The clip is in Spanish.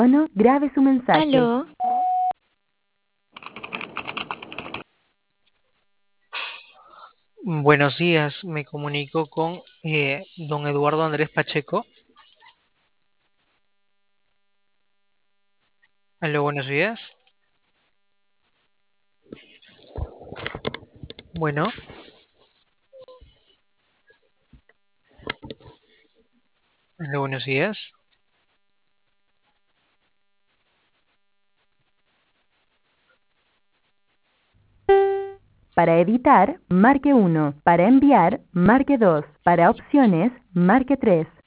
tono, grabe su mensaje. Aló, Buenos días, me comunico con don Eduardo Andrés Pacheco. Aló, buenos días. Bueno, aló, buenos días. Para editar, marque 1. Para enviar, marque 2. Para opciones, marque 3.